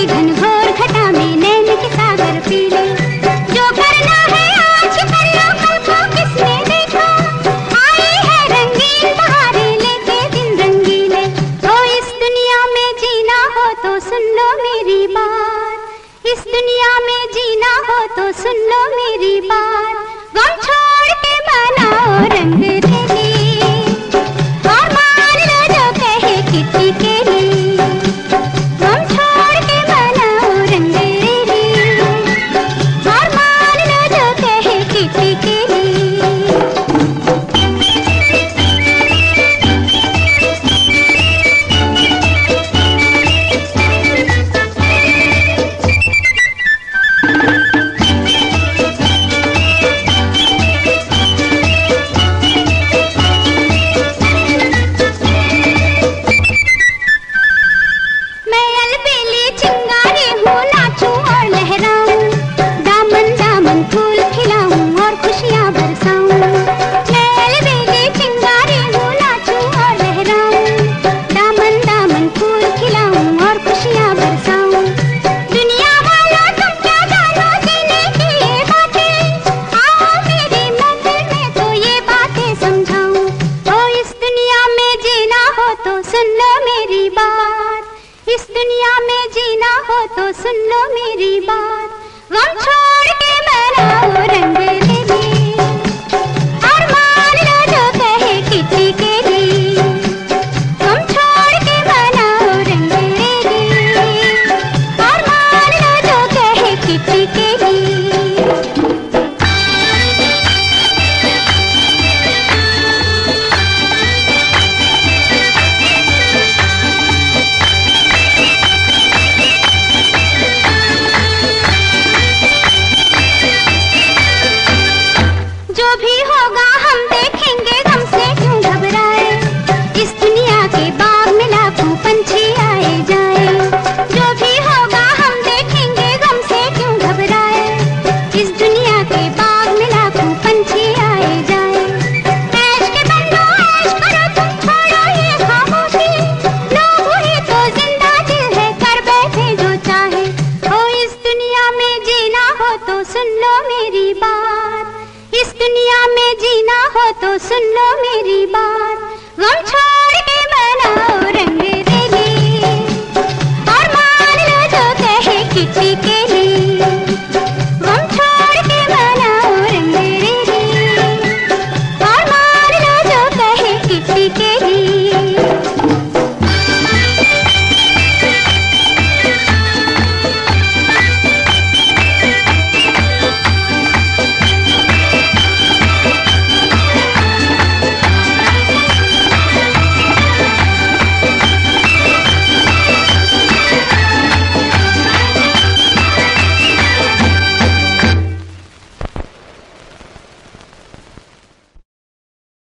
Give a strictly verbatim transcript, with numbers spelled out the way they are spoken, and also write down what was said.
घनघोर घटा में नैन के सागर पीले। जो करना है आज कर लो, कल को किसने देखा। आई है रंगीन बहारें लेके दिन रंगीले। ओ इस दुनिया में जीना हो तो सुन लो मेरी बात। इस दुनिया में जीना हो तो सुन लो मेरी बात। गम छोड़ के बनाओ रंग रेली, और मान लो जो कहे किसी के लिए। गम छोड़ के बनाओ रंग रेली, और मान लो जो कहे किसी के लिए। इस दुनिया में जीना हो तो सुन लो मेरी बात। गम छोड़ के बनाओ रंग रेली, और मान लो जो कहे किसी के लिए। गम छोड़ के बनाओ रंग रेली, और मान लो जो कहे किसी के लिए। जो भी होगा हम देखेंगे, गम से क्यों घबराए। इस दुनिया के बाग में लाखों पंछी आए जाए। जो भी होगा हम देखेंगे, गम से क्यों घबराए। इस दुनिया के बाग में लाखों पंछी आए जाए। ऐश के बंदो ऐश करो, तुम छोड़ो ये खामोशी। लोग हुए तो जिंदा दिल है, कर बैठे जो चाहे। ओ इस दुनिया में जीना हो तो सुन लो मेरी बात। इस दुनिया में जीना हो तो सुन लो मेरी बात। गम छोड़ के बनाओ रंग रेली, और मान लो जो कहे किसी के लिए। गम छोड़ के बनाओ रंग रेली, और मान लो जो कहे किसी के लिए।